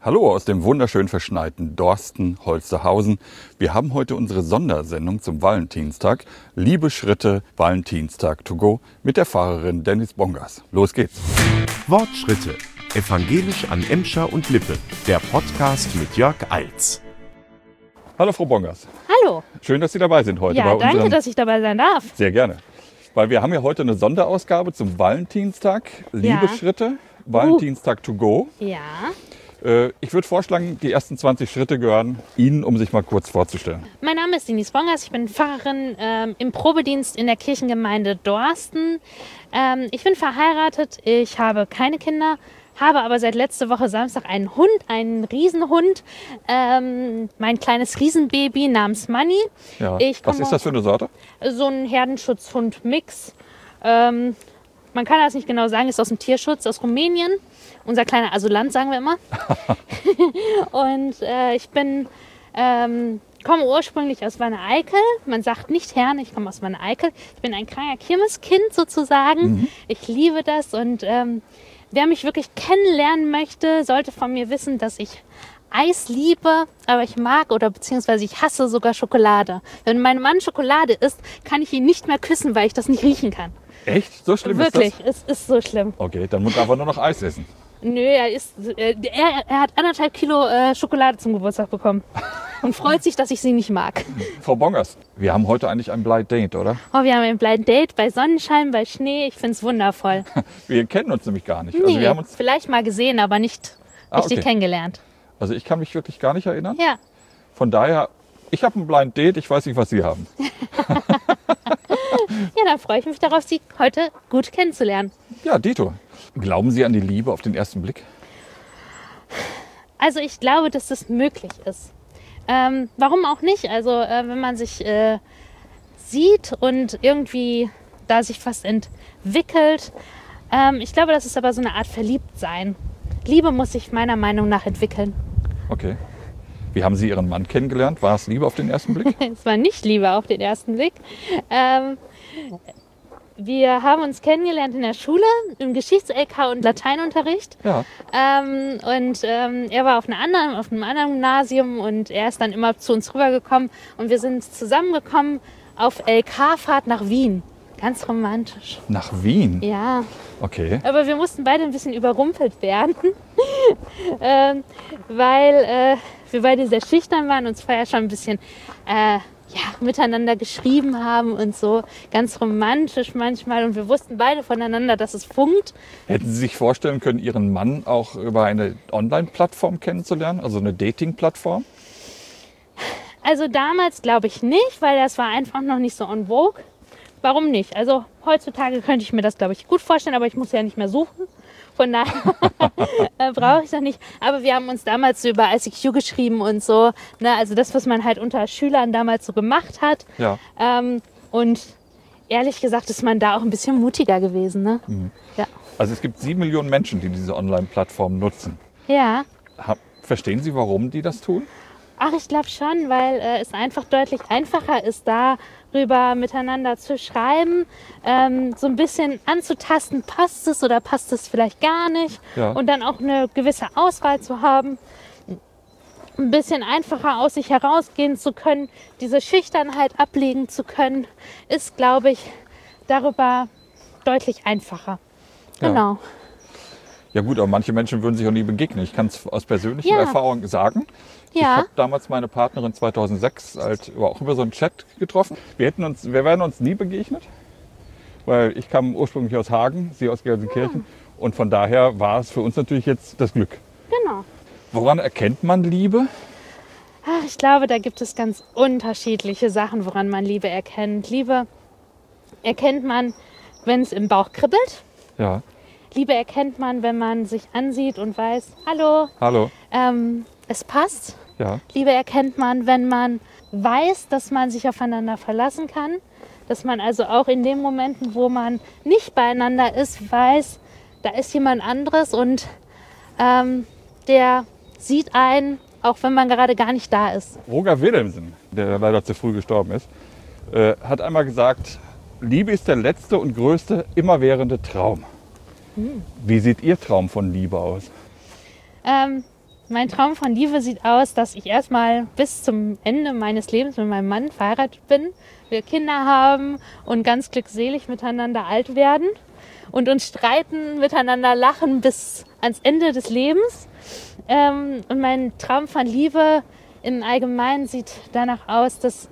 Hallo aus dem wunderschön verschneiten Dorsten-Holsterhausen. Wir haben heute unsere Sondersendung zum Valentinstag. Liebe Schritte, Valentinstag to go mit der Pfarrerin Dennis Bongers. Los geht's. Wortschritte. Evangelisch an Emscher und Lippe. Der Podcast mit Jörg Eils. Hallo Frau Bongers. Hallo. Schön, dass Sie dabei sind heute. Ja, danke, dass ich dabei sein darf. Sehr gerne. Weil wir haben ja heute eine Sonderausgabe zum Valentinstag. Liebe Schritte, Valentinstag to go. Ja. Ich würde vorschlagen, die ersten 20 Schritte gehören Ihnen, um sich mal kurz vorzustellen. Mein Name ist Dennis Bongers, ich bin Pfarrerin im Probedienst in der Kirchengemeinde Dorsten. Ich bin verheiratet, ich habe keine Kinder, habe aber seit letzter Woche Samstag einen Hund, einen Riesenhund, mein kleines Riesenbaby namens Manni. Ja. Was ist das für eine Sorte? So ein Herdenschutzhund-Mix. Man kann das nicht genau sagen, ist aus dem Tierschutz, aus Rumänien. Unser kleiner Asylant, sagen wir immer. Und ich komme ursprünglich aus Wanne-Eickel. Man sagt nicht Herne, ich komme aus Wanne-Eickel. Ich bin ein kleiner Kirmeskind sozusagen. Ich liebe das und wer mich wirklich kennenlernen möchte, sollte von mir wissen, dass ich Eis liebe, aber ich mag oder beziehungsweise ich hasse sogar Schokolade. Wenn mein Mann Schokolade isst, kann ich ihn nicht mehr küssen, weil ich das nicht riechen kann. Echt? So schlimm Wirklich, ist das? es ist so schlimm. Okay, dann muss er aber nur noch Eis essen. Nö, er hat 1,5 Kilo Schokolade zum Geburtstag bekommen und freut sich, dass ich sie nicht mag. Frau Bongers, wir haben heute eigentlich ein Blind Date, oder? Oh, wir haben ein Blind Date bei Sonnenschein, bei Schnee. Ich finde es wundervoll. Wir kennen uns nämlich gar nicht. Nee, Also wir haben uns, vielleicht mal gesehen, aber nicht richtig kennengelernt. also ich kann mich wirklich gar nicht erinnern. Ja. Von daher, ich habe ein Blind Date, ich weiß nicht, was Sie haben. Ja, dann freue ich mich darauf, Sie heute gut kennenzulernen. Ja, Dito. Glauben Sie an die Liebe auf den ersten Blick? Also ich glaube, dass das möglich ist. Warum auch nicht? Also wenn man sich sieht und irgendwie da sich fast entwickelt. Ich glaube, das ist aber so eine Art Verliebtsein. Liebe muss sich meiner Meinung nach entwickeln. Okay. Wie haben Sie Ihren Mann kennengelernt? War es Liebe auf den ersten Blick? Es war nicht Liebe auf den ersten Blick. Wir haben uns kennengelernt in der Schule, im Geschichts-LK und Lateinunterricht. Ja. Er war auf einem anderen Gymnasium und er ist dann immer zu uns rübergekommen. Und wir sind zusammengekommen auf LK-Fahrt nach Wien. Ganz romantisch. Nach Wien? Ja. Okay. Aber wir mussten beide ein bisschen überrumpelt werden, weil wir beide sehr schüchtern waren und uns vorher schon ein bisschen miteinander geschrieben haben und so. Ganz romantisch manchmal. Und wir wussten beide voneinander, dass es funkt. Hätten Sie sich vorstellen können, Ihren Mann auch über eine Online-Plattform kennenzulernen? Also eine Dating-Plattform? Also damals glaube ich nicht, weil das war einfach noch nicht so en vogue. Warum nicht? Also heutzutage könnte ich mir das, glaube ich, gut vorstellen, aber ich muss ja nicht mehr suchen. Von daher brauche ich das nicht. Aber wir haben uns damals so über ICQ geschrieben und so. Ne? Also das, was man halt unter Schülern damals so gemacht hat. Ja. Und ehrlich gesagt ist man da auch ein bisschen mutiger gewesen. Ne? Mhm. Ja. Also es gibt 7 Millionen Menschen, die diese Online-Plattform nutzen. Ja. Verstehen Sie, warum die das tun? Ach, ich glaube schon, weil es einfach deutlich einfacher ist, darüber miteinander zu schreiben, so ein bisschen anzutasten, passt es oder passt es vielleicht gar nicht, Ja. und dann auch eine gewisse Auswahl zu haben, ein bisschen einfacher aus sich herausgehen zu können, diese Schüchternheit ablegen zu können, ist, glaube ich, darüber deutlich einfacher. Ja. Genau. Ja gut, aber manche Menschen würden sich auch nie begegnen. Ich kann es aus persönlicher Ja. Erfahrung sagen. Ich Ja. habe damals meine Partnerin 2006 auch über so einen Chat getroffen. Wir wären uns nie begegnet, weil ich kam ursprünglich aus Hagen, sie aus Gelsenkirchen. Und von daher war es für uns natürlich jetzt das Glück. Genau. Woran erkennt man Liebe? Ach, ich glaube, da gibt es ganz unterschiedliche Sachen, woran man Liebe erkennt. Liebe erkennt man, wenn es im Bauch kribbelt. Ja. Liebe erkennt man, wenn man sich ansieht und weiß, hallo, Hallo. es passt. Ja. Liebe erkennt man, wenn man weiß, dass man sich aufeinander verlassen kann. Dass man also auch in den Momenten, wo man nicht beieinander ist, weiß, da ist jemand anderes und der sieht einen, auch wenn man gerade gar nicht da ist. Roger Willemsen, der leider zu früh gestorben ist, hat einmal gesagt, Liebe ist der letzte und größte immerwährende Traum. Wie sieht Ihr Traum von Liebe aus? Mein Traum von Liebe sieht aus, dass ich erstmal bis zum Ende meines Lebens mit meinem Mann verheiratet bin, wir Kinder haben und ganz glückselig miteinander alt werden und uns streiten, miteinander lachen bis ans Ende des Lebens. Und mein Traum von Liebe im Allgemeinen sieht danach aus, dass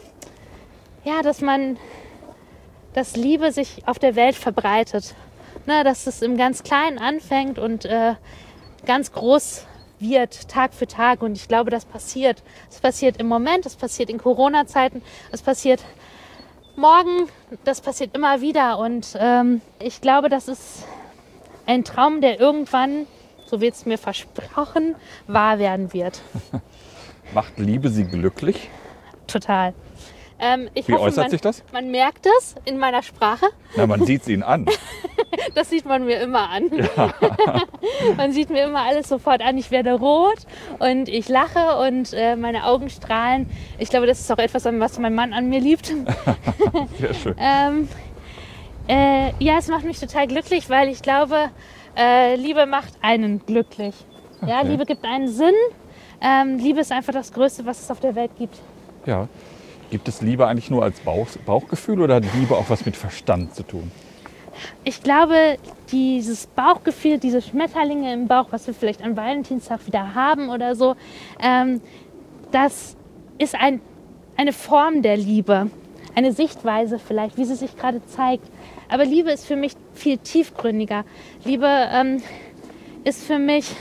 Liebe sich auf der Welt verbreitet. Ne, dass es im ganz Kleinen anfängt und ganz groß wird, Tag für Tag. Und ich glaube, das passiert. Es passiert im Moment, es passiert in Corona-Zeiten, es passiert morgen, das passiert immer wieder. Und ich glaube, das ist ein Traum, der irgendwann, so wird es mir versprochen, wahr werden wird. Macht Liebe Sie glücklich? Total. Wie äußert sich das? Man merkt es in meiner Sprache. Na, man sieht es Ihnen an. Das sieht man mir immer an. Ja. Man sieht mir immer alles sofort an. Ich werde rot und ich lache und meine Augen strahlen. Ich glaube, das ist auch etwas, was mein Mann an mir liebt. Sehr schön. Ja, es macht mich total glücklich, weil ich glaube, Liebe macht einen glücklich. Ja, okay. Liebe gibt einen Sinn. Liebe ist einfach das Größte, was es auf der Welt gibt. Ja. Gibt es Liebe eigentlich nur als Bauchgefühl oder hat Liebe auch was mit Verstand zu tun? Ich glaube, dieses Bauchgefühl, diese Schmetterlinge im Bauch, was wir vielleicht an Valentinstag wieder haben oder so, das ist eine Form der Liebe, eine Sichtweise vielleicht, wie sie sich gerade zeigt. Aber Liebe ist für mich viel tiefgründiger. Liebe ist für mich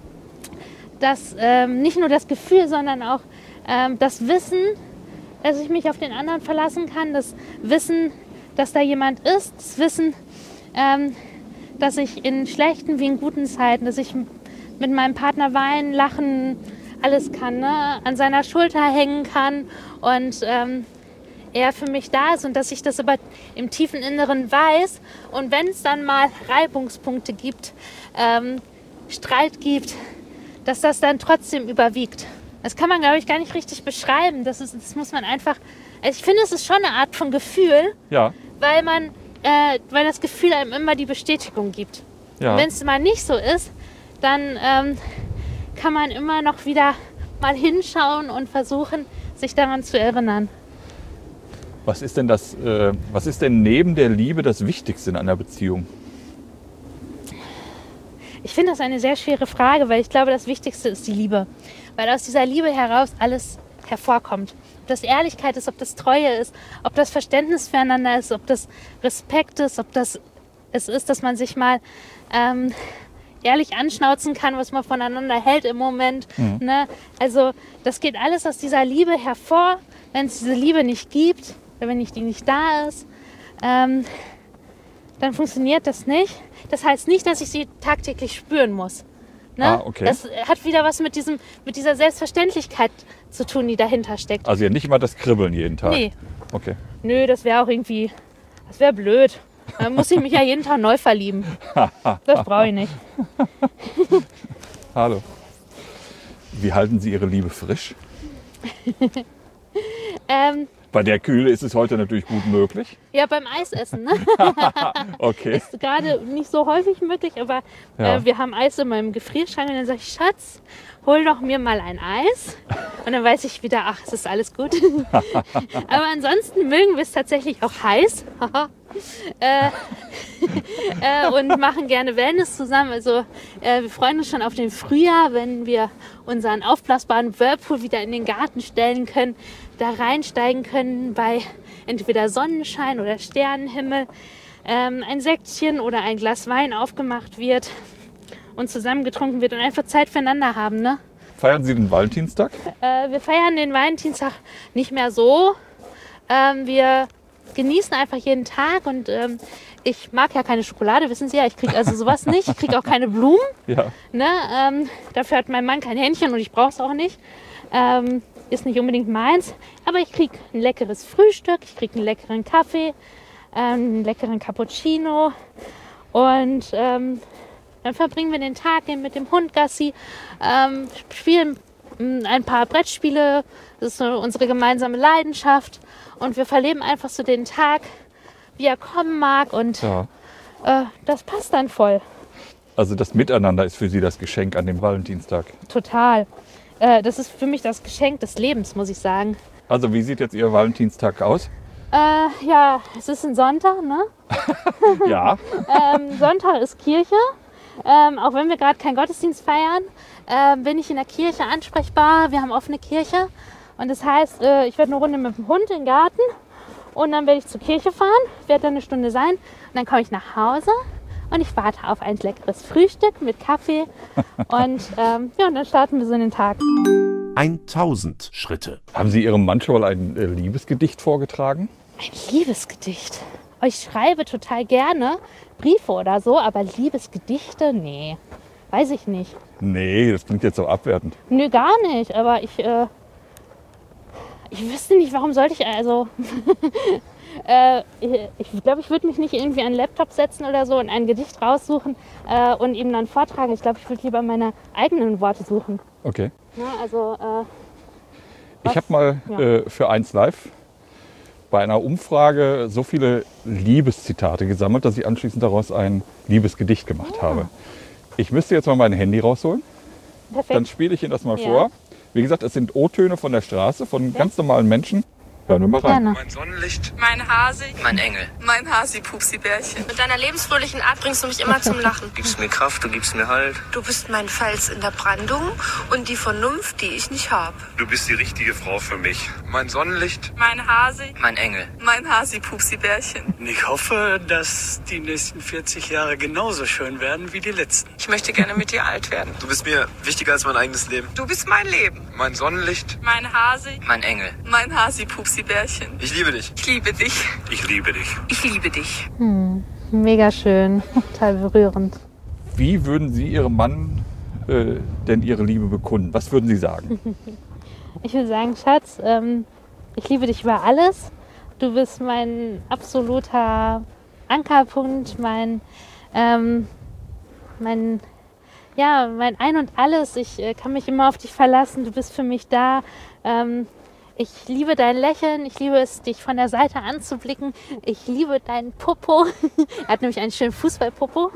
nicht nur das Gefühl, sondern auch das Wissen, dass ich mich auf den anderen verlassen kann, das Wissen, dass da jemand ist, das Wissen, dass ich in schlechten wie in guten Zeiten, dass ich mit meinem Partner weinen, lachen, alles kann, ne? An seiner Schulter hängen kann und er für mich da ist und dass ich das aber im tiefen Inneren weiß und wenn es dann mal Reibungspunkte gibt, Streit gibt, dass das dann trotzdem überwiegt. Das kann man, glaube ich, gar nicht richtig beschreiben. Das muss man einfach. Also ich finde, es ist schon eine Art von Gefühl, ja. Weil das Gefühl einem immer die Bestätigung gibt. Ja. Und wenn es mal nicht so ist, dann kann man immer noch wieder mal hinschauen und versuchen, sich daran zu erinnern. Was ist denn neben der Liebe das Wichtigste in einer Beziehung? Ich finde das eine sehr schwere Frage, weil ich glaube, das Wichtigste ist die Liebe. Weil aus dieser Liebe heraus alles hervorkommt. Ob das Ehrlichkeit ist, ob das Treue ist, ob das Verständnis füreinander ist, ob das Respekt ist, ob das es ist, dass man sich mal ehrlich anschnauzen kann, was man voneinander hält im Moment. Mhm. Ne? Also das geht alles aus dieser Liebe hervor. Wenn es diese Liebe nicht gibt, oder wenn die nicht da ist, dann funktioniert das nicht. Das heißt nicht, dass ich sie tagtäglich spüren muss. Ne? Ah, okay. Das hat wieder was mit dieser Selbstverständlichkeit zu tun, die dahinter steckt. Also ja nicht immer das Kribbeln jeden Tag? Nee. Okay. Nö, das wäre blöd. Dann muss ich mich ja jeden Tag neu verlieben. Das brauche ich nicht. Hallo. Wie halten Sie Ihre Liebe frisch? Bei der Kühle ist es heute natürlich gut möglich. Ja, beim Eisessen. Ne? Okay. Ist gerade nicht so häufig möglich, aber wir haben Eis in meinem Gefrierschrank und dann sage ich, Schatz, hol doch mir mal ein Eis. Und dann weiß ich wieder, ach, es ist alles gut. Aber ansonsten mögen wir es tatsächlich auch heiß. Und machen gerne Wellness zusammen. Also wir freuen uns schon auf den Frühjahr, wenn wir unseren aufblasbaren Whirlpool wieder in den Garten stellen können, da reinsteigen können bei entweder Sonnenschein oder Sternenhimmel, ein Säckchen oder ein Glas Wein aufgemacht wird und zusammengetrunken wird und einfach Zeit füreinander haben. Ne? Feiern Sie den Valentinstag? Wir feiern den Valentinstag nicht mehr so. Wir genießen einfach jeden Tag und ich mag ja keine Schokolade, wissen Sie ja, ich kriege also sowas nicht, ich kriege auch keine Blumen. Ja. Ne? Dafür hat mein Mann kein Händchen und ich brauche es auch nicht. Ist nicht unbedingt meins, aber ich kriege ein leckeres Frühstück, ich kriege einen leckeren Kaffee, einen leckeren Cappuccino und dann verbringen wir den Tag mit dem Hund Gassi, spielen ein paar Brettspiele, das ist so unsere gemeinsame Leidenschaft und wir verleben einfach so den Tag, wie er kommen mag und das passt dann voll. Also das Miteinander ist für Sie das Geschenk an dem Valentinstag. Total. Das ist für mich das Geschenk des Lebens, muss ich sagen. Also wie sieht jetzt Ihr Valentinstag aus? Ja, es ist ein Sonntag, ne? Ja. Sonntag ist Kirche. Auch wenn wir gerade keinen Gottesdienst feiern, bin ich in der Kirche ansprechbar. Wir haben offene Kirche. Und das heißt, ich werde eine Runde mit dem Hund in den Garten. Und dann werde ich zur Kirche fahren, werde da eine Stunde sein. Und dann komme ich nach Hause und ich warte auf ein leckeres Frühstück mit Kaffee. Und ja, und dann starten wir so in den Tag. 1000 Schritte. Haben Sie Ihrem Mann schon mal ein Liebesgedicht vorgetragen? Ein Liebesgedicht. Ich schreibe total gerne Briefe oder so, aber Liebesgedichte, nee, weiß ich nicht. Nee, das klingt jetzt so abwertend. Nö, gar nicht, aber ich wüsste nicht, warum sollte ich, also ich glaube, ich würde mich nicht irgendwie an den Laptop setzen oder so und ein Gedicht raussuchen und ihm dann vortragen. Ich glaube, ich würde lieber meine eigenen Worte suchen. Okay. Ja, also, Ich habe mal für 1Live bei einer Umfrage so viele Liebeszitate gesammelt, dass ich anschließend daraus ein Liebesgedicht gemacht habe. Ich müsste jetzt mal mein Handy rausholen. perfekt. Dann spiele ich Ihnen das mal vor. Wie gesagt, es sind O-Töne von der Straße, von ganz normalen Menschen. Hören wir mal rein. Gerne. Mein Sonnenlicht, Mein Hasi, mein Engel. mein Hasi-Pupsi-Bärchen. Mit deiner lebensfröhlichen Art bringst du mich immer zum Lachen. Du gibst mir Kraft, du gibst mir Halt. Du bist mein Fels in der Brandung und die Vernunft, die ich nicht hab. Du bist die richtige Frau für mich. Mein Sonnenlicht, Mein Hasi, mein Engel. mein Hasi-Pupsi-Bärchen. Ich hoffe, dass die nächsten 40 Jahre genauso schön werden wie die letzten. Ich möchte gerne mit dir alt werden. Du bist mir wichtiger als mein eigenes Leben. Du bist mein Leben. Mein Sonnenlicht, Mein Hasi, mein Engel. mein Hasi-Pupsi-Bärchen. Ich liebe dich. Ich liebe dich. Ich liebe dich. Ich liebe dich. Mega schön, total berührend. Wie würden Sie Ihrem Mann denn Ihre Liebe bekunden? Was würden Sie sagen? Ich würde sagen, Schatz, ich liebe dich über alles. Du bist mein absoluter Ankerpunkt, mein Ein und Alles. Ich kann mich immer auf dich verlassen. Du bist für mich da. Ich liebe dein Lächeln. Ich liebe es, dich von der Seite anzublicken. Ich liebe deinen Popo. Er hat nämlich einen schönen Fußballpopo.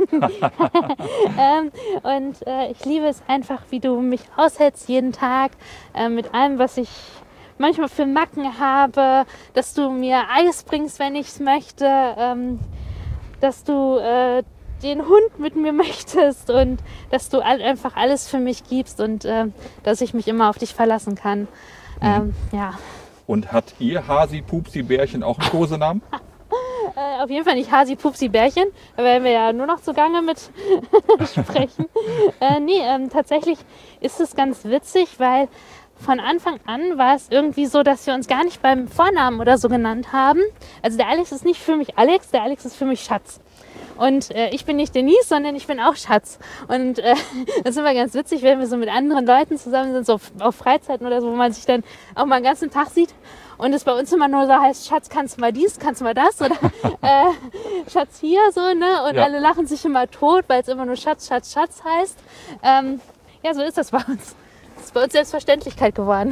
Ich liebe es einfach, wie du mich aushältst jeden Tag mit allem, was ich manchmal für Macken habe, dass du mir Eis bringst, wenn ich es möchte, dass du den Hund mit mir möchtest und dass du einfach alles für mich gibst und dass ich mich immer auf dich verlassen kann. Ja. Und hat Ihr Hasi-Pupsi-Bärchen auch einen Kosenamen? Auf jeden Fall nicht Hasi-Pupsi-Bärchen, da werden wir ja nur noch zugange mit sprechen. Tatsächlich ist es ganz witzig, weil von Anfang an war es irgendwie so, dass wir uns gar nicht beim Vornamen oder so genannt haben. Also der Alex ist nicht für mich Alex, der Alex ist für mich Schatz. Und ich bin nicht Denise, sondern ich bin auch Schatz. Und das ist immer ganz witzig, wenn wir so mit anderen Leuten zusammen sind, so auf Freizeiten oder so, wo man sich dann auch mal den ganzen Tag sieht. Und es bei uns immer nur so heißt, Schatz, kannst du mal dies, kannst du mal das? Oder Schatz hier, so, ne? Und alle lachen sich immer tot, weil es immer nur Schatz, Schatz, Schatz heißt. Ja, so ist das bei uns. Das ist bei uns Selbstverständlichkeit geworden.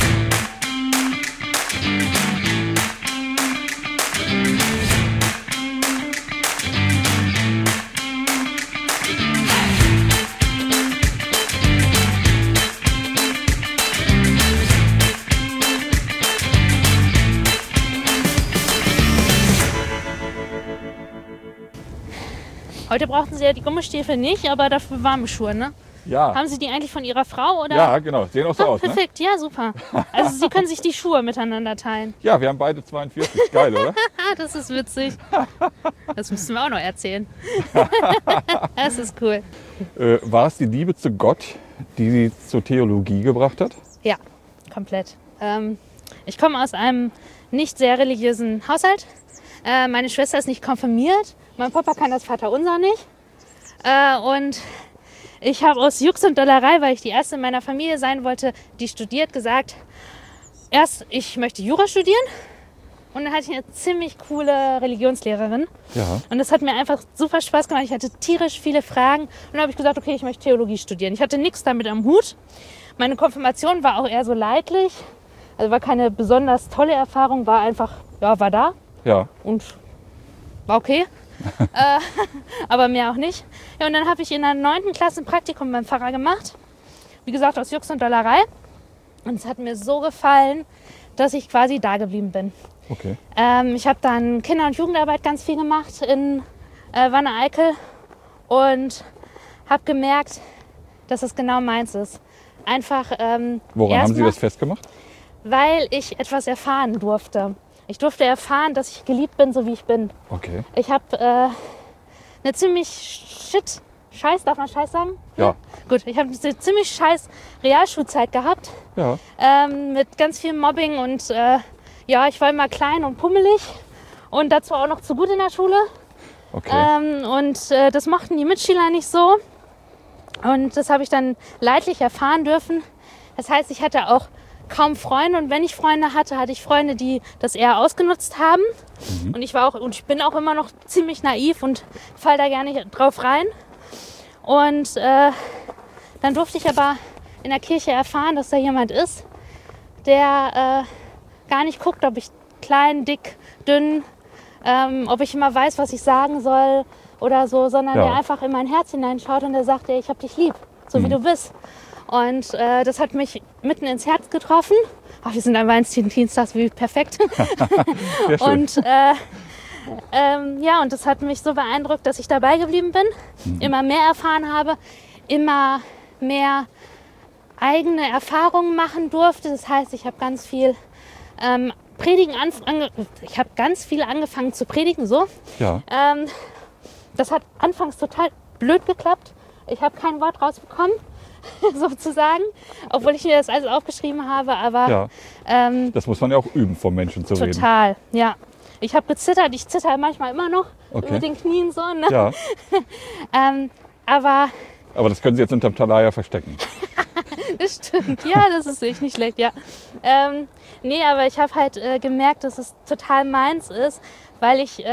Heute brauchten Sie ja die Gummistiefel nicht, aber dafür warme Schuhe, ne? Ja. Haben Sie die eigentlich von Ihrer Frau? Oder? Ja, genau. Sehen auch so aus, ne? Perfekt, ja, super. Also Sie können sich die Schuhe miteinander teilen. Ja, wir haben beide 42. Geil, oder? Das ist witzig. Das müssen wir auch noch erzählen. Das ist cool. War es die Liebe zu Gott, die Sie zur Theologie gebracht hat? Ja, komplett. Ich komme aus einem nicht sehr religiösen Haushalt. Meine Schwester ist nicht konfirmiert. Mein Papa kann das Vaterunser nicht. Und ich habe aus Jux und Dollerei, weil ich die erste in meiner Familie sein wollte, die studiert, gesagt, erst ich möchte Jura studieren. Und dann hatte ich eine ziemlich coole Religionslehrerin. Ja. Und das hat mir einfach super Spaß gemacht. Ich hatte tierisch viele Fragen. Und dann habe ich gesagt, okay, ich möchte Theologie studieren. Ich hatte nichts damit am Hut. Meine Konfirmation war auch eher so leidlich. Also war keine besonders tolle Erfahrung, war einfach, ja, war da. Ja. Und war okay. Aber mehr auch nicht. Ja, und dann habe ich in der 9. Klasse ein Praktikum beim Pfarrer gemacht. Wie gesagt, aus Jux und Dollerei. Und es hat mir so gefallen, dass ich quasi da geblieben bin. Okay. Ich habe dann Kinder- und Jugendarbeit ganz viel gemacht in Wanne-Eickel und habe gemerkt, dass das genau meins ist. Einfach Woran haben Sie erstmal, das festgemacht? weil ich etwas erfahren durfte. Ich durfte erfahren, dass ich geliebt bin, so wie ich bin. Okay. Ich habe eine ziemlich scheiß, darf man scheiß sagen? Ja. Gut, ich habe eine ziemlich scheiß Realschulzeit gehabt. Ja. Mit ganz viel Mobbing und ja, ich war immer klein und pummelig und dazu auch noch zu gut in der Schule. Okay. Und das mochten die Mitschüler nicht so. Und das habe ich dann leidlich erfahren dürfen. Das heißt, ich hatte auch kaum Freunde und wenn ich Freunde hatte, hatte ich Freunde, die das eher ausgenutzt haben. Und ich bin auch immer noch ziemlich naiv und fall da gerne drauf rein. Und dann durfte ich aber in der Kirche erfahren, dass da jemand ist, der gar nicht guckt, ob ich klein, dick, dünn, ob ich immer weiß, was ich sagen soll oder so, sondern der einfach in mein Herz hineinschaut und der sagt, ey, ich hab dich lieb, so wie du bist. Und das hat mich mitten ins Herz getroffen. Ach, wir sind am Valentinstag, wie perfekt. Sehr schön. Und ja, und das hat mich so beeindruckt, dass ich dabei geblieben bin, immer mehr erfahren habe, immer mehr eigene Erfahrungen machen durfte. Das heißt, ich habe ganz viel ich habe ganz viel angefangen zu predigen, so. Ja. Das hat anfangs total blöd geklappt. Ich habe kein Wort rausbekommen, sozusagen, obwohl ich mir das alles aufgeschrieben habe. Aber Ja. Das muss man ja auch üben, vom Menschen zu reden. total, ja. Ich habe gezittert, ich zitter manchmal immer noch Okay. mit den Knien so. Ne? Ja. Aber Aber das können Sie jetzt unterm Talar ja verstecken. das stimmt, ja, das ist echt nicht schlecht, ja. Nee, aber ich habe halt gemerkt, dass es total meins ist, weil ich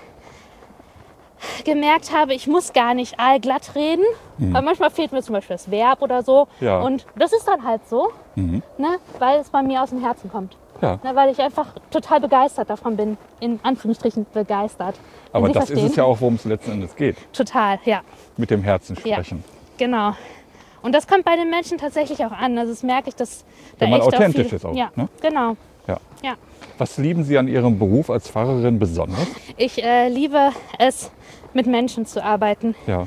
gemerkt habe, ich muss gar nicht allglatt reden. Weil manchmal fehlt mir zum Beispiel das Verb oder so. Ja. Und das ist dann halt so, ne, weil es bei mir aus dem Herzen kommt. Ja. Ne, weil ich einfach total begeistert davon bin, in Anführungsstrichen begeistert. Wenn Aber Sie das verstehen. ist es ja auch, worum es letzten Endes geht. Total, ja. Mit dem Herzen Ja, sprechen. genau. Und das kommt bei den Menschen tatsächlich auch an. Also das merke ich, dass da Wenn man echt authentisch viel, ist auch, Ja, ne? genau. Ja. Ja. Was lieben Sie an Ihrem Beruf als Pfarrerin besonders? Ich liebe es, mit Menschen zu arbeiten. Ja.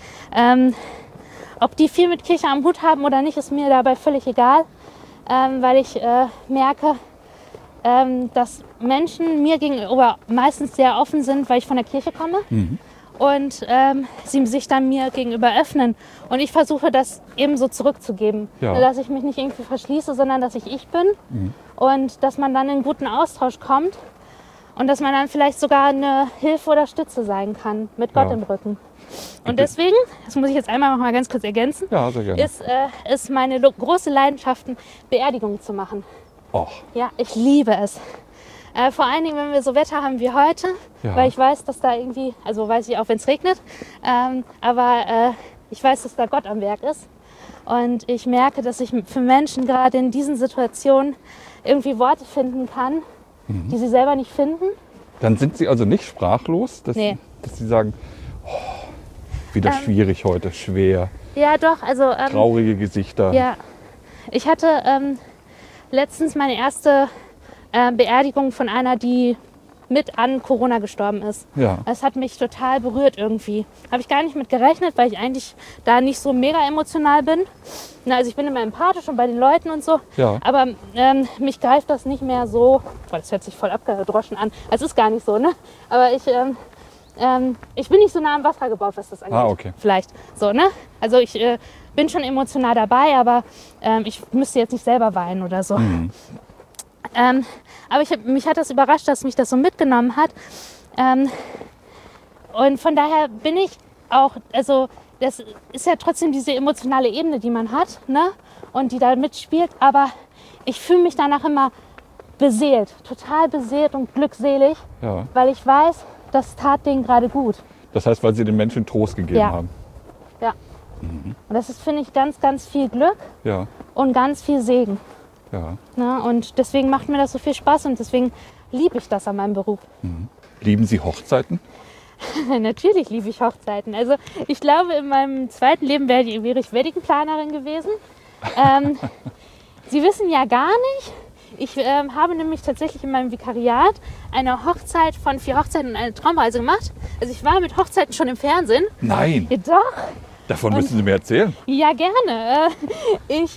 Ob die viel mit Kirche am Hut haben oder nicht, ist mir dabei völlig egal, weil ich merke, dass Menschen mir gegenüber meistens sehr offen sind, weil ich von der Kirche komme. Und sie sich dann mir gegenüber öffnen. Und ich versuche das eben so zurückzugeben. Ja. Dass ich mich nicht irgendwie verschließe, sondern dass ich bin. Und dass man dann in einen guten Austausch kommt. Und dass man dann vielleicht sogar eine Hilfe oder Stütze sein kann, mit Gott Ja. im Rücken. Und deswegen, das muss ich jetzt einmal noch mal ganz kurz ergänzen, Ja, sehr gerne. ist meine große Leidenschaft, Beerdigungen zu machen. Och, Ja, ich liebe es. Vor allen Dingen, wenn wir so Wetter haben wie heute, Ja. weil ich weiß, dass da irgendwie, also weiß ich auch, wenn es regnet, aber ich weiß, dass da Gott am Werk ist. Und ich merke, dass ich für Menschen gerade in diesen Situationen irgendwie Worte finden kann, die sie selber nicht finden. dann sind Sie also nicht sprachlos, dass, Nee. dass Sie sagen, oh, wieder schwierig heute, schwer, Ja, doch, also traurige Gesichter. ja, ich hatte letztens meine erste Beerdigung von einer, die mit an Corona gestorben ist. Ja. Das hat mich total berührt irgendwie. Habe ich gar nicht mit gerechnet, weil ich eigentlich da nicht so mega emotional bin. Na, also ich bin immer empathisch und bei den Leuten und so. Ja. Aber mich greift das nicht mehr so. Boah, das hört sich voll abgedroschen an. Es ist gar nicht so, ne? Aber ich bin nicht so nah am Wasser gebaut, was das angeht. Ah, okay. Vielleicht so, ne? Also ich bin schon emotional dabei, aber ich müsste jetzt nicht selber weinen oder so. Aber mich hat das überrascht, dass mich das so mitgenommen hat. Und von daher bin ich auch, also das ist ja trotzdem diese emotionale Ebene, die man hat, ne? Und die da mitspielt. Aber ich fühle mich danach immer beseelt, total beseelt und glückselig, Ja. weil ich weiß, das tat denen gerade gut. Das heißt, weil Sie den Menschen Trost gegeben Ja. haben. Ja. Und das ist, finde ich, ganz, ganz viel Glück Ja. und ganz viel Segen. Ja. Ne? Und deswegen macht mir das so viel Spaß und deswegen liebe ich das an meinem Beruf. Lieben Sie Hochzeiten? Natürlich liebe ich Hochzeiten. Also ich glaube, in meinem zweiten Leben wäre ich Weddingplanerin gewesen. Sie wissen ja gar nicht, ich habe nämlich tatsächlich in meinem Vikariat eine Hochzeit von 4 Hochzeiten und eine Traumreise gemacht. Also ich war mit Hochzeiten schon im Fernsehen. Nein, Ja, doch. davon müssen Sie mir erzählen. Ja, gerne. Ich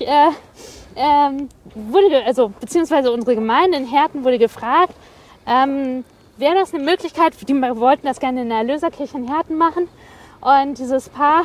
beziehungsweise unsere Gemeinde in Herten wurde gefragt, wäre das eine Möglichkeit, wir wollten das gerne in der Erlöserkirche in Herten machen. Und dieses Paar,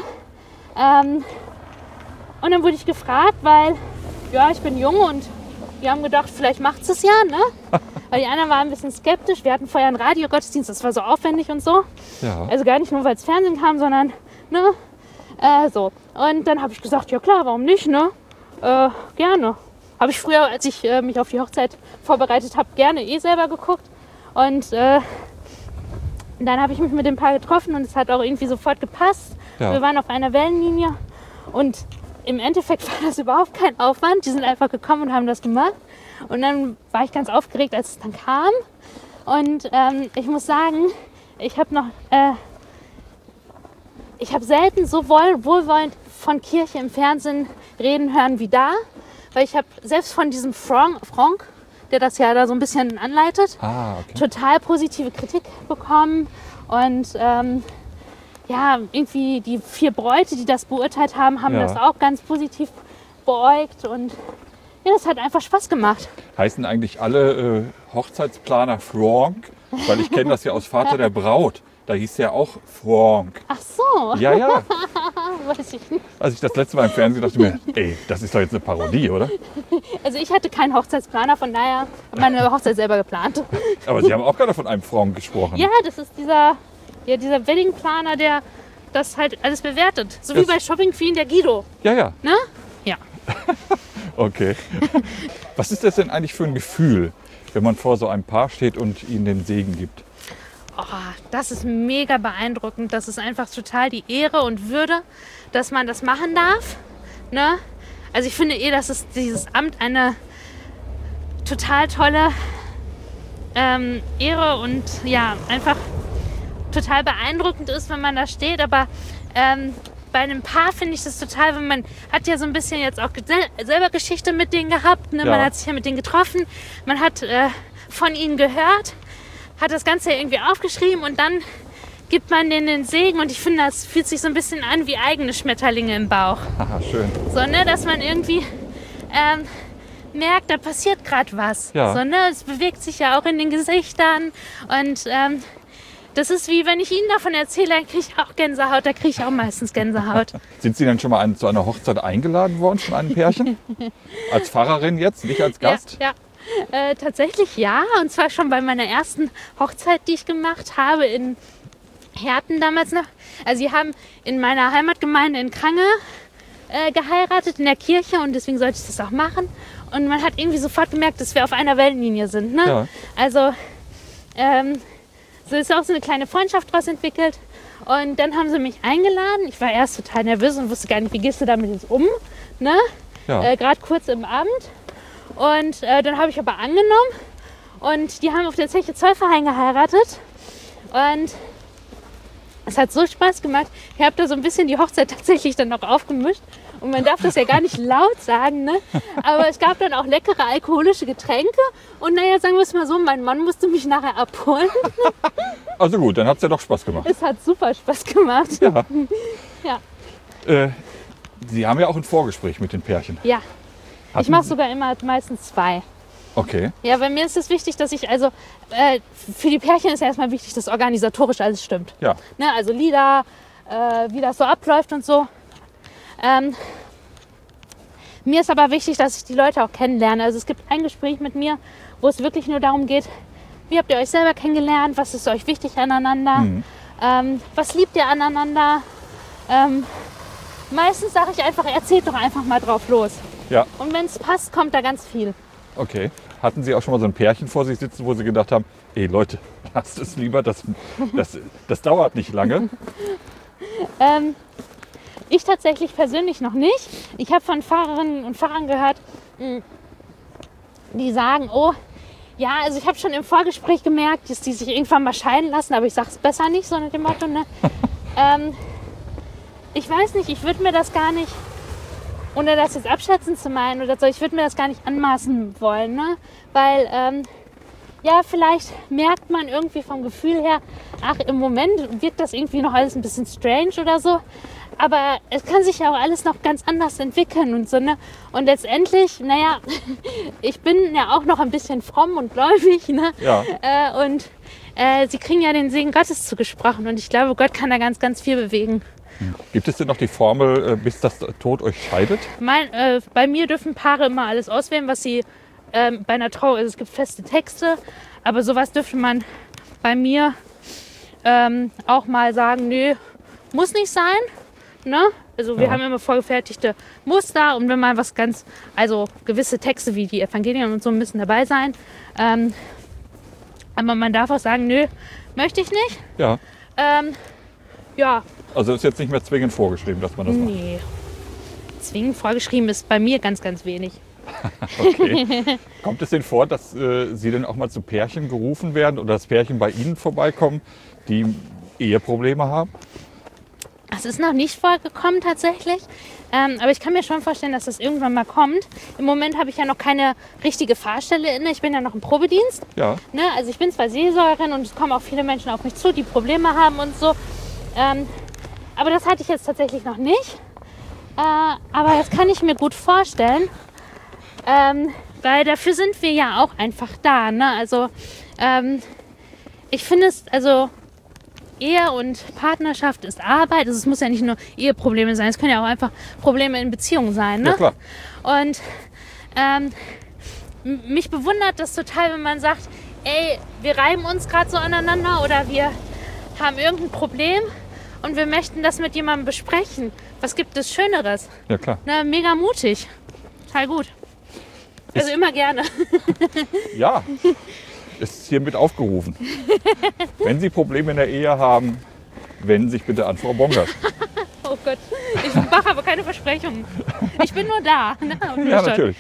und dann wurde ich gefragt, weil, ja, ich bin jung und wir haben gedacht, vielleicht macht es ja, ne? Weil die anderen waren ein bisschen skeptisch. Wir hatten vorher einen Radiogottesdienst, das war so aufwendig und so. Ja. Also gar nicht nur, weil es Fernsehen kam, sondern, ne? So. Und dann habe ich gesagt, ja klar, warum nicht, ne? Gerne. Habe ich früher, als ich mich auf die Hochzeit vorbereitet habe, gerne selber geguckt. Und dann habe ich mich mit dem Paar getroffen und es hat auch irgendwie sofort gepasst. Ja. Wir waren auf einer Wellenlinie und im Endeffekt war das überhaupt kein Aufwand. Die sind einfach gekommen und haben das gemacht. Und dann war ich ganz aufgeregt, als es dann kam. Und ich muss sagen, ich habe selten so wohlwollend von Kirche im Fernsehen reden hören wie da. Weil ich habe selbst von diesem Frank, der das ja da so ein bisschen anleitet, total positive Kritik bekommen. Und ja, irgendwie die 4 Bräute, die das beurteilt haben, haben das auch ganz positiv beäugt. Und ja, das hat einfach Spaß gemacht. Heißen eigentlich alle Hochzeitsplaner Frank? Weil ich kenne das ja aus Vater der Braut. Da hieß der auch Frank. Ach so. Ja, ja. Weiß ich nicht. Als ich das letzte Mal im Fernsehen dachte mir, ey, das ist doch jetzt eine Parodie, oder? Also ich hatte keinen Hochzeitsplaner, von daher habe meine Hochzeit selber geplant. Aber Sie haben auch gerade von einem Frank gesprochen. Ja, das ist dieser Weddingplaner, der das halt alles bewertet. So wie bei Shopping Queen der Guido. Ja, ja. Ne? Ja. Okay. Was ist das denn eigentlich für ein Gefühl, wenn man vor so einem Paar steht und ihnen den Segen gibt? Oh, das ist mega beeindruckend. Das ist einfach total die Ehre und Würde, dass man das machen darf. Ne? Also ich finde dass ist dieses Amt eine total tolle Ehre und ja, einfach total beeindruckend ist, wenn man da steht. Aber bei einem Paar finde ich das total, wenn man hat ja so ein bisschen jetzt auch selber Geschichte mit denen gehabt. Ne? Ja. Man hat sich ja mit denen getroffen. Man hat von ihnen gehört, hat das Ganze irgendwie aufgeschrieben und dann gibt man denen den Segen. Und ich finde, das fühlt sich so ein bisschen an wie eigene Schmetterlinge im Bauch. Haha, schön. So, ne, dass man irgendwie merkt, da passiert gerade was. Ja. So, ne, es bewegt sich ja auch in den Gesichtern. Und das ist wie, wenn ich Ihnen davon erzähle, dann kriege ich auch Gänsehaut. Da kriege ich auch meistens Gänsehaut. Sind Sie denn schon mal zu einer Hochzeit eingeladen worden von einem Pärchen? Als Pfarrerin jetzt, nicht als Gast? Ja. Tatsächlich ja, und zwar schon bei meiner ersten Hochzeit, die ich gemacht habe in Herten damals noch. Also sie haben in meiner Heimatgemeinde in Krange geheiratet in der Kirche und deswegen sollte ich das auch machen. Und man hat irgendwie sofort gemerkt, dass wir auf einer Wellenlinie sind. Ne? Ja. Also so ist auch so eine kleine Freundschaft daraus entwickelt. Und dann haben sie mich eingeladen. Ich war erst total nervös und wusste gar nicht, wie gehst du damit jetzt um. Ne? Ja. Gerade kurz im Abend. Und dann habe ich aber angenommen und die haben auf der Zeche Zollverein geheiratet und es hat so Spaß gemacht. Ich habe da so ein bisschen die Hochzeit tatsächlich dann noch aufgemischt und man darf das ja gar nicht laut sagen, ne? Aber es gab dann auch leckere alkoholische Getränke und naja, sagen wir es mal so, mein Mann musste mich nachher abholen. Also gut, dann hat es ja doch Spaß gemacht. Es hat super Spaß gemacht. Ja. Ja. Sie haben ja auch ein Vorgespräch mit den Pärchen. Ja. Ich Hatten mache Sie- sogar immer meistens 2. Okay. Ja, bei mir ist es wichtig, dass ich, also für die Pärchen ist ja erstmal wichtig, dass organisatorisch alles stimmt. Ja. Ne, also Lieder, wie das so abläuft und so. Mir ist aber wichtig, dass ich die Leute auch kennenlerne. Also es gibt ein Gespräch mit mir, wo es wirklich nur darum geht, wie habt ihr euch selber kennengelernt, was ist euch wichtig aneinander, was liebt ihr aneinander. Meistens sage ich einfach, erzählt doch einfach mal drauf los. Ja, Und wenn es passt, kommt da ganz viel. okay. Hatten Sie auch schon mal so ein Pärchen vor sich sitzen, wo Sie gedacht haben, ey Leute, lasst es lieber, das dauert nicht lange. Ich tatsächlich persönlich noch nicht. Ich habe von Fahrerinnen und Fahrern gehört, die sagen, oh, Ja, also ich habe schon im Vorgespräch gemerkt, dass die sich irgendwann mal scheiden lassen, aber ich sage es besser nicht, so nach dem Motto, ne? Ich weiß nicht, ich würde mir das gar nicht, ohne das jetzt abschätzen zu meinen oder so, ich würde mir das gar nicht anmaßen wollen, ne? Weil, ja, vielleicht merkt man irgendwie vom Gefühl her, ach, im Moment wirkt das irgendwie noch alles ein bisschen strange oder so. Aber es kann sich ja auch alles noch ganz anders entwickeln und so, ne? Und letztendlich, naja, ich bin ja auch noch ein bisschen fromm und gläubig, ne? Ja. Und sie kriegen ja den Segen Gottes zugesprochen und ich glaube, Gott kann da ganz, ganz viel bewegen. Gibt es denn noch die Formel, bis das Tod euch scheidet? Bei mir dürfen Paare immer alles auswählen, was sie bei einer Trauung, also es gibt feste Texte, aber sowas dürfte man bei mir auch mal sagen, nö, muss nicht sein. Ne? Also wir haben immer vorgefertigte Muster und wenn mal was ganz, also gewisse Texte wie die Evangelien und so müssen dabei sein. Aber man darf auch sagen, nö, möchte ich nicht. Ja. Ja. Also ist jetzt nicht mehr zwingend vorgeschrieben, dass man das macht. Nee. Zwingend vorgeschrieben ist bei mir ganz, ganz wenig. Okay. Kommt es denn vor, dass Sie dann auch mal zu Pärchen gerufen werden oder das Pärchen bei Ihnen vorbeikommen, die Eheprobleme haben? Das ist noch nicht vorgekommen tatsächlich, aber ich kann mir schon vorstellen, dass das irgendwann mal kommt. Im Moment habe ich ja noch keine richtige Fahrstelle inne. Ich bin ja noch im Probedienst. Ja. Ne? Also ich bin zwar Seelsorgerin und es kommen auch viele Menschen auf mich zu, die Probleme haben und so. Aber das hatte ich jetzt tatsächlich noch nicht. Aber das kann ich mir gut vorstellen, weil dafür sind wir ja auch einfach da. Ne? Also ich finde es, also Ehe und Partnerschaft ist Arbeit. Also es muss ja nicht nur Eheprobleme sein, es können ja auch einfach Probleme in Beziehungen sein. Ne? Ja, klar. Und mich bewundert das total, wenn man sagt, ey, wir reiben uns gerade so aneinander oder wir haben irgendein Problem und wir möchten das mit jemandem besprechen. Was gibt es Schöneres? Ja, klar. Ne, mega mutig. Total gut. Also immer gerne. Ja, ist hiermit aufgerufen. Wenn Sie Probleme in der Ehe haben, wenden Sie sich bitte an Frau Bongers. Oh Gott, ich mache aber keine Versprechungen. Ich bin nur da. Ja, natürlich.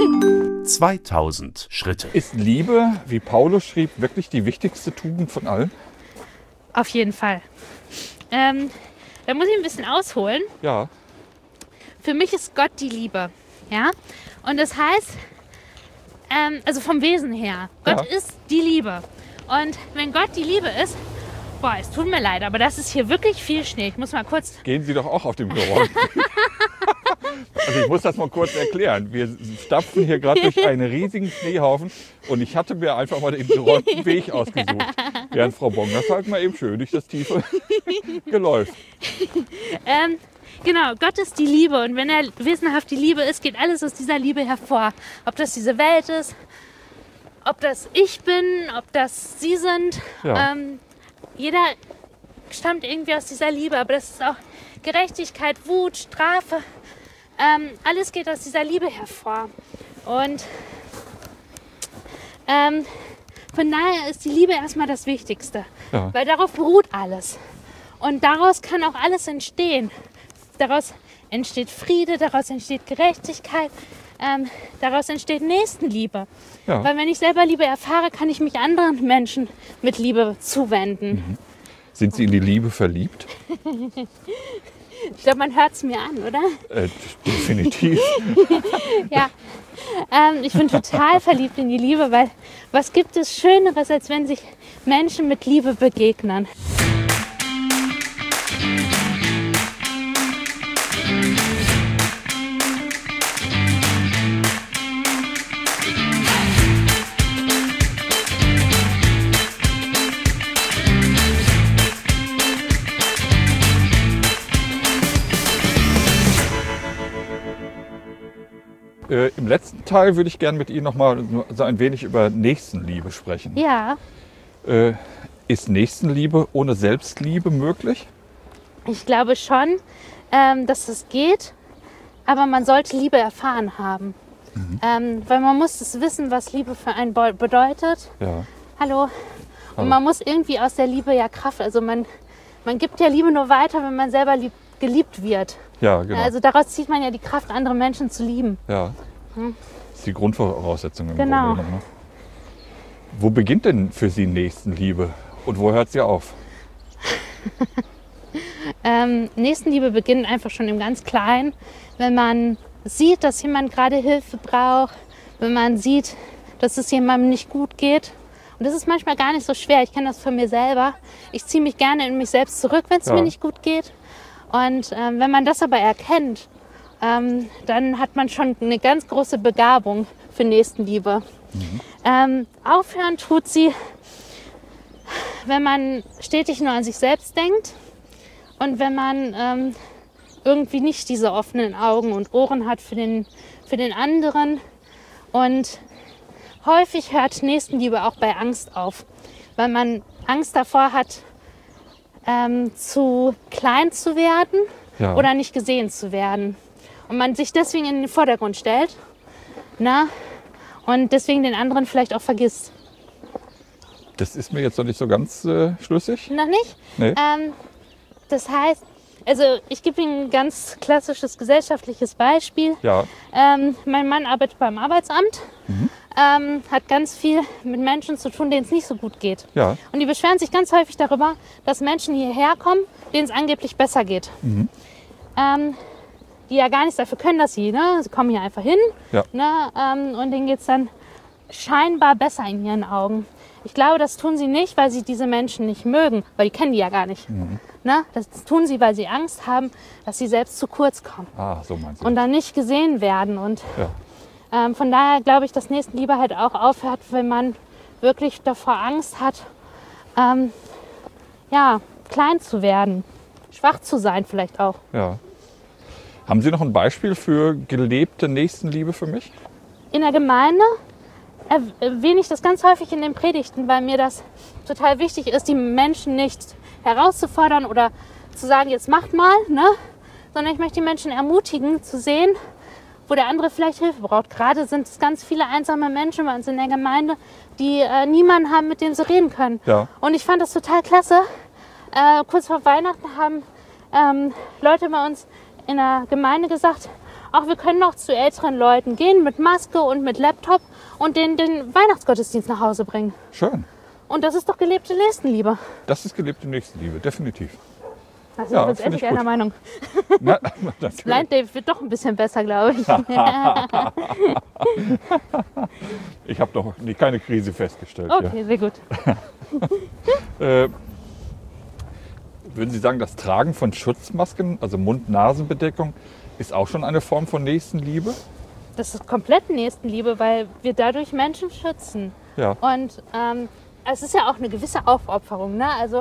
2000 Schritte. Ist Liebe, wie Paulus schrieb, wirklich die wichtigste Tugend von allen? Auf jeden Fall. Da muss ich ein bisschen ausholen. Ja. Für mich ist Gott die Liebe. Ja? Und das heißt, also vom Wesen her, Gott ist die Liebe. Und wenn Gott die Liebe ist, boah, es tut mir leid, aber das ist hier wirklich viel Schnee. Ich muss mal kurz... Gehen Sie doch auch auf dem Geräusch. Also ich muss das mal kurz erklären. Wir stapfen hier gerade durch einen riesigen Schneehaufen und ich hatte mir einfach mal den geräumten Weg ausgesucht. Während Frau Bongers halt mal eben schön durch das tiefe Geläuf. Genau, Gott ist die Liebe und wenn er wesenhaft die Liebe ist, geht alles aus dieser Liebe hervor. Ob das diese Welt ist, ob das ich bin, ob das Sie sind. Ja. Jeder stammt irgendwie aus dieser Liebe, aber das ist auch Gerechtigkeit, Wut, Strafe. Alles geht aus dieser Liebe hervor. Und von daher ist die Liebe erstmal das Wichtigste, weil darauf beruht alles. Und daraus kann auch alles entstehen. Daraus entsteht Friede, daraus entsteht Gerechtigkeit, daraus entsteht Nächstenliebe. Ja. Weil wenn ich selber Liebe erfahre, kann ich mich anderen Menschen mit Liebe zuwenden. Mhm. Sind Sie in die Liebe verliebt? Ich glaube, man hört es mir an, oder? Definitiv. Ja, ich bin total verliebt in die Liebe, weil was gibt es Schöneres, als wenn sich Menschen mit Liebe begegnen? Im letzten Teil würde ich gerne mit Ihnen noch mal so ein wenig über Nächstenliebe sprechen. Ja, Ist Nächstenliebe ohne Selbstliebe möglich? ich glaube schon, dass es geht, aber man sollte Liebe erfahren haben. Weil man muss es wissen, was Liebe für einen bedeutet. Ja. Hallo. Und man muss irgendwie aus der Liebe ja Kraft, also man gibt ja Liebe nur weiter, wenn man selber geliebt wird. Ja, genau. Also daraus zieht man ja die Kraft, andere Menschen zu lieben. Ja. Das ist die Grundvoraussetzung im Genau. Grunde genommen, Wo beginnt denn für Sie Nächstenliebe und wo hört sie auf? Nächstenliebe beginnt einfach schon im ganz Kleinen, wenn man sieht, dass jemand gerade Hilfe braucht, wenn man sieht, dass es jemandem nicht gut geht. Und das ist manchmal gar nicht so schwer. Ich kenne das von mir selber. Ich ziehe mich gerne in mich selbst zurück, wenn es mir nicht gut geht. Und wenn man das aber erkennt, dann hat man schon eine ganz große Begabung für Nächstenliebe. Aufhören tut sie, wenn man stetig nur an sich selbst denkt und wenn man irgendwie nicht diese offenen Augen und Ohren hat für den anderen. Und häufig hört Nächstenliebe auch bei Angst auf, weil man Angst davor hat, zu klein zu werden oder nicht gesehen zu werden. Und man sich deswegen in den Vordergrund stellt, und deswegen den anderen vielleicht auch vergisst. Das ist mir jetzt noch nicht so ganz schlüssig. Noch nicht? Nee. Das heißt, also ich gebe Ihnen ein ganz klassisches gesellschaftliches Beispiel. Ja. Mein Mann arbeitet beim Arbeitsamt, hat ganz viel mit Menschen zu tun, denen es nicht so gut geht. Ja. Und die beschweren sich ganz häufig darüber, dass Menschen hierher kommen, denen es angeblich besser geht. Die ja gar nichts dafür können, dass sie kommen hier einfach hin, und denen geht es dann scheinbar besser in ihren Augen. Ich glaube, das tun sie nicht, weil sie diese Menschen nicht mögen, weil die kennen die ja gar nicht. Das tun sie, weil sie Angst haben, dass sie selbst zu kurz kommen. So meinst du. Und dann nicht gesehen werden. Und von daher glaube ich, dass Nächstenliebe halt auch aufhört, wenn man wirklich davor Angst hat, klein zu werden, schwach zu sein vielleicht auch. Ja. Haben Sie noch ein Beispiel für gelebte Nächstenliebe für mich? In der Gemeinde erwähne ich das ganz häufig in den Predigten, weil mir das total wichtig ist, die Menschen nicht herauszufordern oder zu sagen, jetzt macht mal, sondern ich möchte die Menschen ermutigen, zu sehen, wo der andere vielleicht Hilfe braucht. Gerade sind es ganz viele einsame Menschen bei uns in der Gemeinde, die niemanden haben, mit dem sie reden können. Ja. Und ich fand das total klasse. Kurz vor Weihnachten haben Leute bei uns in der Gemeinde gesagt, wir können noch zu älteren Leuten gehen mit Maske und mit Laptop und denen den Weihnachtsgottesdienst nach Hause bringen. Schön. Und das ist doch gelebte Nächstenliebe. Das ist gelebte Nächstenliebe, definitiv. Also ich bin jetzt endlich einer Meinung. Blind Dave wird doch ein bisschen besser, glaube ich. Ich habe noch keine Krise festgestellt. Okay, sehr gut. Würden Sie sagen, das Tragen von Schutzmasken, also Mund-Nasen-Bedeckung, ist auch schon eine Form von Nächstenliebe? Das ist komplett Nächstenliebe, weil wir dadurch Menschen schützen. Ja. Und es ist ja auch eine gewisse Aufopferung. Also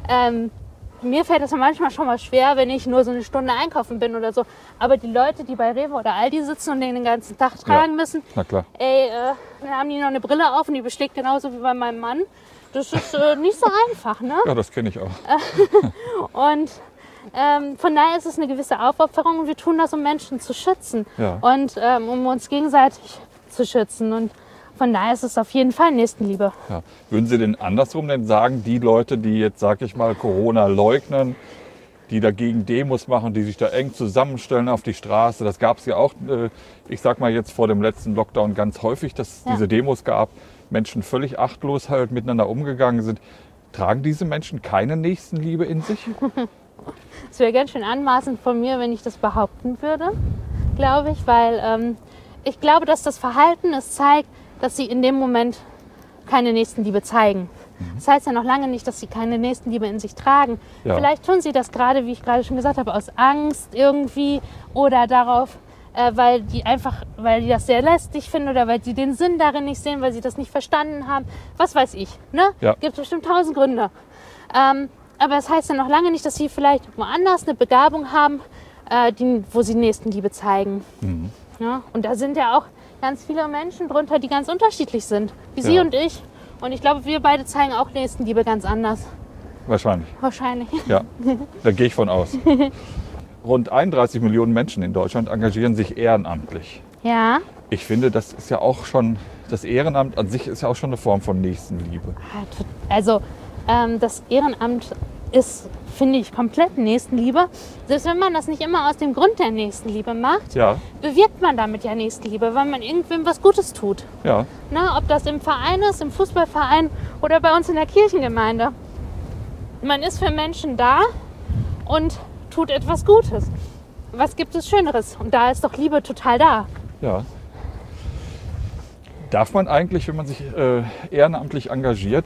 mir fällt das ja manchmal schon mal schwer, wenn ich nur so eine Stunde einkaufen bin oder so. Aber die Leute, die bei Rewe oder Aldi sitzen und den ganzen Tag tragen müssen, na klar. Dann haben die noch eine Brille auf und die besteht genauso wie bei meinem Mann. Das ist nicht so einfach, Ja, das kenne ich auch. Und von daher ist es eine gewisse Aufopferung und wir tun das, um Menschen zu schützen und um uns gegenseitig zu schützen. Und von daher ist es auf jeden Fall Nächstenliebe. Ja. Würden Sie denn andersrum denn sagen, die Leute, die jetzt, sag ich mal, Corona leugnen, die dagegen Demos machen, die sich da eng zusammenstellen auf die Straße, das gab es ja auch, ich sag mal jetzt vor dem letzten Lockdown ganz häufig, dass es diese Demos gab, Menschen völlig achtlos halt miteinander umgegangen sind. Tragen diese Menschen keine Nächstenliebe in sich? Es wäre ganz schön anmaßend von mir, wenn ich das behaupten würde, glaube ich, weil ich glaube, dass das Verhalten es zeigt, dass sie in dem Moment keine Nächstenliebe zeigen. Das heißt ja noch lange nicht, dass sie keine Nächstenliebe in sich tragen. Ja. Vielleicht tun sie das gerade, wie ich gerade schon gesagt habe, aus Angst irgendwie oder darauf, weil die das sehr lästig finden oder weil sie den Sinn darin nicht sehen, weil sie das nicht verstanden haben. Was weiß ich. Ja. Gibt bestimmt 1000 Gründe. Aber es heißt ja noch lange nicht, dass sie vielleicht woanders eine Begabung haben, wo sie Nächstenliebe zeigen. Ja? Und da sind ja auch ganz viele Menschen drunter, die ganz unterschiedlich sind, wie Sie und ich. Und ich glaube, wir beide zeigen auch Nächstenliebe ganz anders. Wahrscheinlich. Ja, da gehe ich von aus. Rund 31 Millionen Menschen in Deutschland engagieren sich ehrenamtlich. Ja. Ich finde, das ist ja auch schon, das Ehrenamt an sich ist ja auch schon eine Form von Nächstenliebe. Also das Ehrenamt ist, finde ich, komplett Nächstenliebe. Selbst wenn man das nicht immer aus dem Grund der Nächstenliebe macht, Ja, bewirkt man damit ja Nächstenliebe, weil man irgendwem was Gutes tut. ja, Na, ob das im Verein ist, im Fußballverein oder bei uns in der Kirchengemeinde. Man ist für Menschen da und tut etwas Gutes. Was gibt es Schöneres? Und da ist doch Liebe total da. ja. Darf man eigentlich, wenn man sich ehrenamtlich engagiert,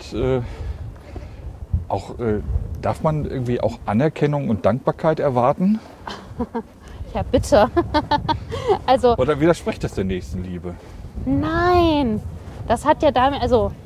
darf man irgendwie auch Anerkennung und Dankbarkeit erwarten? Ja, bitte. Also, Oder widerspricht das der Nächstenliebe? nein. Das hat ja damit,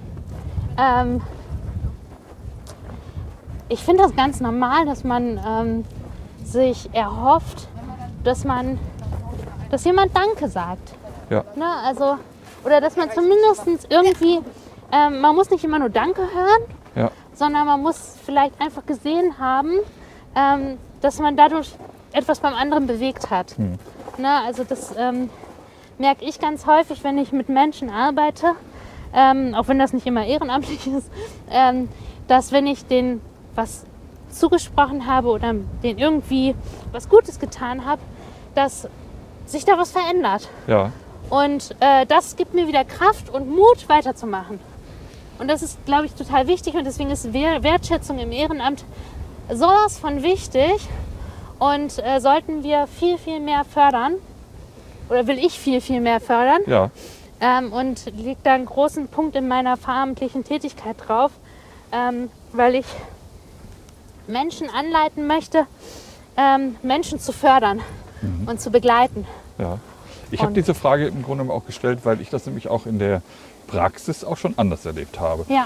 ich finde das ganz normal, dass man sich erhofft, dass jemand Danke sagt. Ja, Ne? Also, oder dass man zumindest irgendwie, man muss nicht immer nur Danke hören, ja, sondern man muss vielleicht einfach gesehen haben, dass man dadurch etwas beim anderen bewegt hat. Ne? Also das merke ich ganz häufig, wenn ich mit Menschen arbeite, auch wenn das nicht immer ehrenamtlich ist, dass wenn ich denen was zugesprochen habe oder denen irgendwie was Gutes getan habe, dass sich da was verändert. ja, Und das gibt mir wieder Kraft und Mut, weiterzumachen. Und das ist, glaube ich, total wichtig. Und deswegen ist Wertschätzung im Ehrenamt sowas von wichtig. Und sollten wir viel, viel mehr fördern. Oder will ich viel, viel mehr fördern. ja, Und liegt da einen großen Punkt in meiner pfarramtlichen Tätigkeit drauf. Weil ich Menschen anleiten möchte, Menschen zu fördern und zu begleiten. ja. Ich habe Und- diese Frage im Grunde genommen auch gestellt, weil ich das nämlich auch in der Praxis auch schon anders erlebt habe. Ja,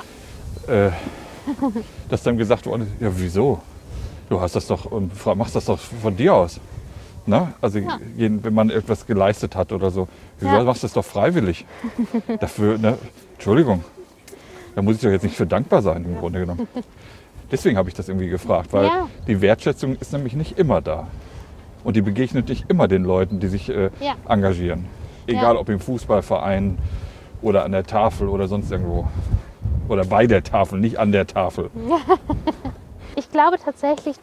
Dass dann gesagt wurde, ja wieso? Du hast das doch und machst das doch von dir aus. Ne? Also wenn man etwas geleistet hat oder so, wieso Ja. machst du das doch freiwillig? Dafür, ne? Entschuldigung, da muss ich doch jetzt nicht für dankbar sein im Grunde genommen. Deswegen habe ich das irgendwie gefragt, weil Ja. die Wertschätzung ist nämlich nicht immer da. Und die begegnet nicht immer den Leuten, die sich engagieren. Egal Ja. ob im Fußballverein oder an der Tafel oder sonst irgendwo. Oder bei der Tafel, nicht an der Tafel. ich glaube tatsächlich,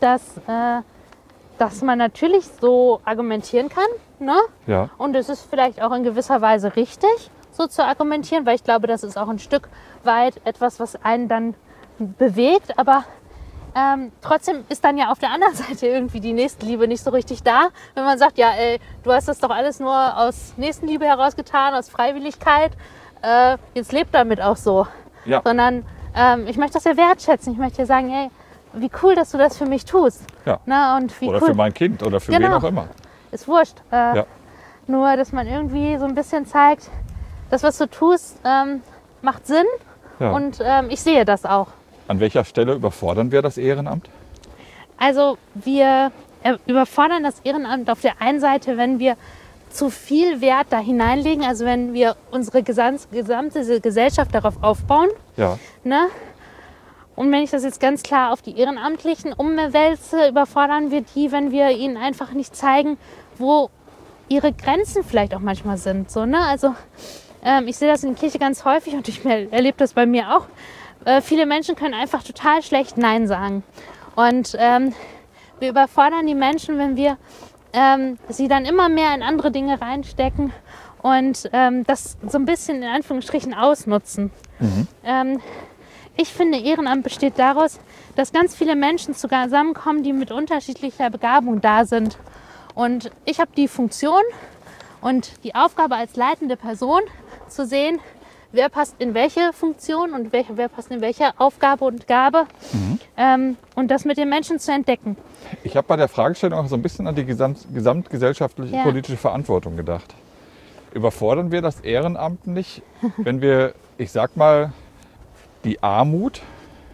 dass man natürlich so argumentieren kann. Ne? Ja, Und es ist vielleicht auch in gewisser Weise richtig, so zu argumentieren, weil ich glaube, das ist auch ein Stück weit etwas, was einen dann bewegt. Aber trotzdem ist dann ja auf der anderen Seite irgendwie die Nächstenliebe nicht so richtig da. Wenn man sagt, ja, ey, du hast das doch alles nur aus Nächstenliebe herausgetan, aus Freiwilligkeit. Jetzt lebt damit auch so. ja, Sondern ich möchte das ja wertschätzen. Ich möchte ja sagen, hey, wie cool, dass du das für mich tust. ja. Na, und wie Oder cool. für mein Kind oder für Genau. wen auch immer. Ist wurscht. Ja. Nur, dass man irgendwie so ein bisschen zeigt, das, was du tust, macht Sinn. Ja. Und ich sehe das auch. An welcher Stelle überfordern wir das Ehrenamt? Also wir überfordern das Ehrenamt auf der einen Seite, wenn wir zu viel Wert da hineinlegen, also wenn wir unsere gesamte Gesellschaft darauf aufbauen. Ja, Ne? Und wenn ich das jetzt ganz klar auf die Ehrenamtlichen umwälze, überfordern wir die, wenn wir ihnen einfach nicht zeigen, wo ihre Grenzen vielleicht auch manchmal sind. So, ne? Also ich sehe das in der Kirche ganz häufig und ich erlebe das bei mir auch. Viele Menschen können einfach total schlecht Nein sagen. Und wir überfordern die Menschen, wenn wir sie dann immer mehr in andere Dinge reinstecken und das so ein bisschen in Anführungsstrichen ausnutzen. Ich finde, Ehrenamt besteht daraus, dass ganz viele Menschen zusammenkommen, die mit unterschiedlicher Begabung da sind. Und ich habe die Funktion und die Aufgabe als leitende Person zu sehen, wer passt in welche Funktion und wer passt in welche Aufgabe und Gabe und das mit den Menschen zu entdecken. ich habe bei der Fragestellung auch so ein bisschen an die gesamtgesellschaftliche Ja. politische Verantwortung gedacht. Überfordern wir das Ehrenamt nicht, wenn wir, ich sag mal, die Armut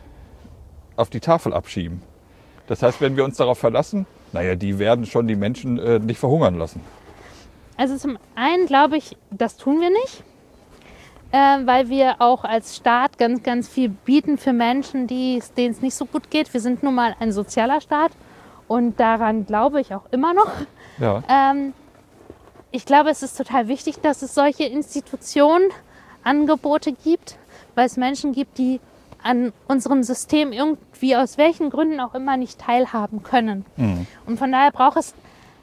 auf die Tafel abschieben? Das heißt, wenn wir uns darauf verlassen, naja, die werden schon die Menschen nicht verhungern lassen. Also zum einen glaube ich, das tun wir nicht, weil wir auch als Staat ganz, ganz viel bieten für Menschen, denen es nicht so gut geht. Wir sind nun mal ein sozialer Staat und daran glaube ich auch immer noch. Ja, Ich glaube, es ist total wichtig, dass es solche Institutionen, Angebote gibt, weil es Menschen gibt, die an unserem System irgendwie aus welchen Gründen auch immer nicht teilhaben können. Und von daher braucht es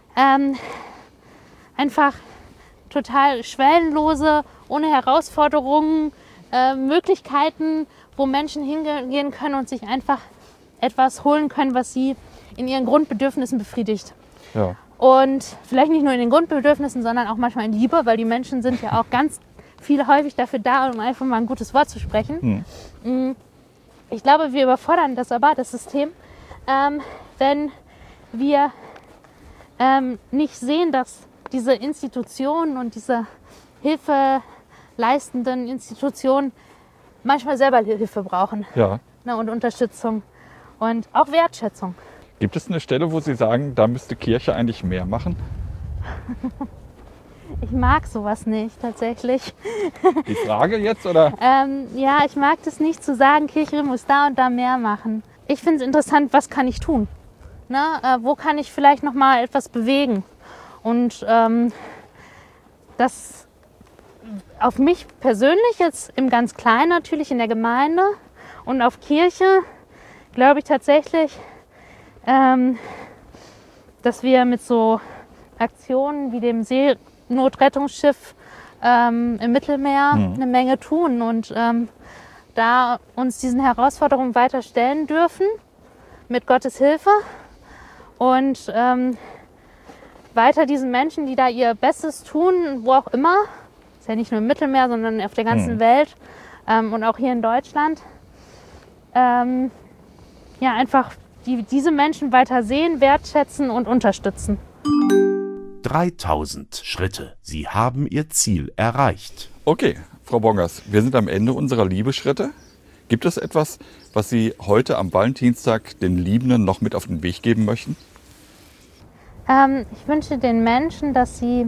einfach total schwellenlose, ohne Herausforderungen, Möglichkeiten, wo Menschen hingehen können und sich einfach etwas holen können, was sie in ihren Grundbedürfnissen befriedigt. Ja. Und vielleicht nicht nur in den Grundbedürfnissen, sondern auch manchmal in Liebe, weil die Menschen sind ja auch ganz häufig dafür da, um einfach mal ein gutes Wort zu sprechen. Ich glaube, wir überfordern das System, wenn wir nicht sehen, dass diese Institutionen und diese hilfeleistenden Institutionen manchmal selber Hilfe brauchen, Ja. ne, und Unterstützung und auch Wertschätzung. Gibt es eine Stelle, wo Sie sagen, da müsste Kirche eigentlich mehr machen? Ich mag sowas nicht tatsächlich. Die Frage jetzt, oder? Ja, ich mag das nicht zu sagen, Kirche muss da und da mehr machen. Ich finde es interessant, was kann ich tun? Ne? Wo kann ich vielleicht noch mal etwas bewegen? Und das auf mich persönlich jetzt im ganz Kleinen natürlich in der Gemeinde und auf Kirche glaube ich tatsächlich, dass wir mit so Aktionen wie dem Seenotrettungsschiff im Mittelmeer eine Menge tun und da uns diesen Herausforderungen weiter stellen dürfen mit Gottes Hilfe und weiter diesen Menschen, die da ihr Bestes tun, wo auch immer, ist ja nicht nur im Mittelmeer, sondern auf der ganzen Welt und auch hier in Deutschland, ja, einfach diese Menschen weiter sehen, wertschätzen und unterstützen. 3000 Schritte. Sie haben Ihr Ziel erreicht. Okay, Frau Bongers, wir sind am Ende unserer Liebeschritte. Gibt es etwas, was Sie heute am Valentinstag den Liebenden noch mit auf den Weg geben möchten? Ich wünsche den Menschen, dass sie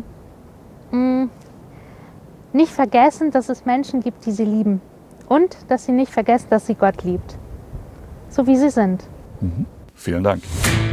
nicht vergessen, dass es Menschen gibt, die sie lieben. Und dass sie nicht vergessen, dass sie Gott liebt. So wie sie sind. Vielen Dank.